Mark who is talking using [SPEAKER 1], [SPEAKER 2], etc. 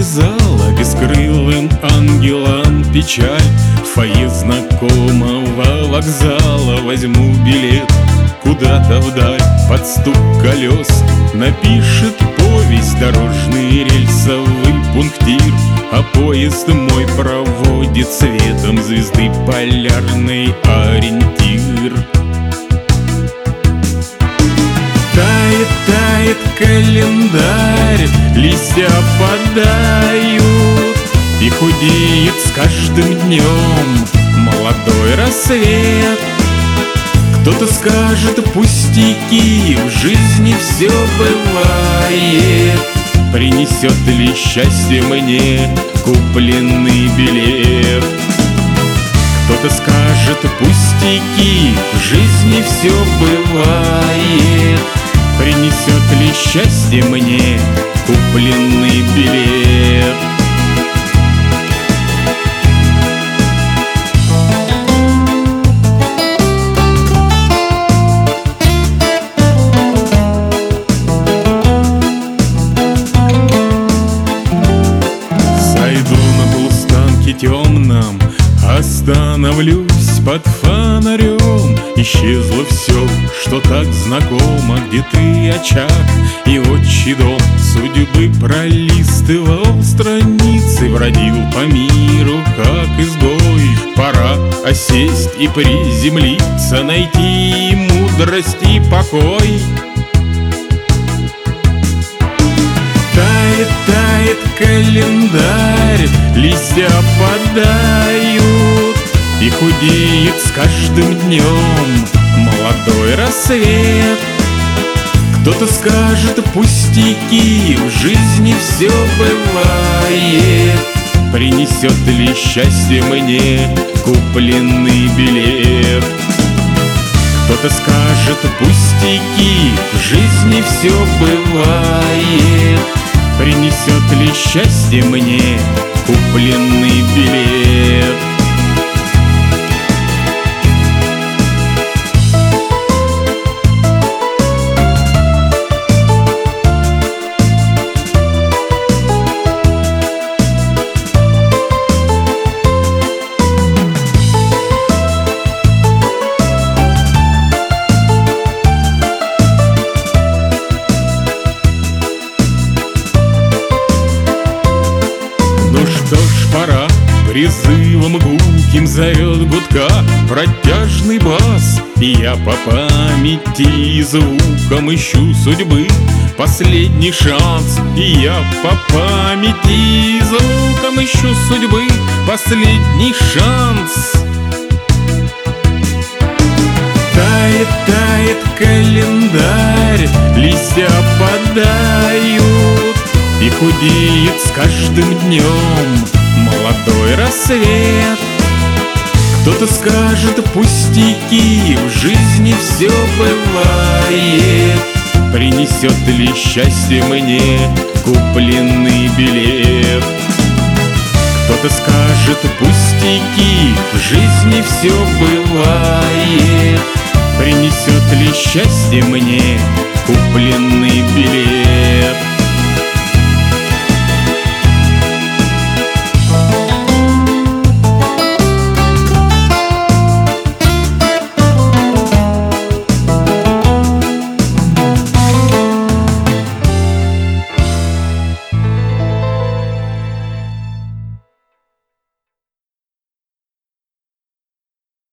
[SPEAKER 1] навязала бескрылым ангелам печаль. В фойе знакомого вокзала возьму билет куда-то вдаль. Под стук колес напишет повесть дорожный рельсовый пунктир, а поезд мой проводит светом звезды полярный ориентир. Тает, тает календарь, листья опадают, и худеет с каждым днем молодой рассвет. Кто-то скажет пустяки, в жизни все бывает. Принесет ли счастье мне купленный билет? Кто-то скажет пустяки, в жизни все бывает. Принесет ли счастье мне купленный билет? Темном остановлюсь под фонарем. Исчезло все, что так знакомо, где ты очаг и отчий дом. Судьбы пролистывал страницы, бродил по миру, как изгой. Пора осесть и приземлиться, найти мудрость и покой. Тает, тает календарь, листья опадают, и худеет с каждым днем молодой рассвет. Кто-то скажет пустяки, в жизни все бывает. Принесет ли счастье мне купленный билет? Кто-то скажет пустяки, в жизни все бывает. Принесет ли счастье мне купленный билет? Призывом гулким зовет гудка протяжный бас, и я по памяти и звукам ищу судьбы последний шанс. И я по памяти и звукам ищу судьбы последний шанс. Тает, тает календарь, листья опадают, и худеет с каждым днем молодой рассвет. Кто-то скажет пустяки, в жизни все бывает. Принесет ли счастье мне купленный билет? Кто-то скажет пустяки, в жизни все бывает. Принесет ли счастье мне купленный билет?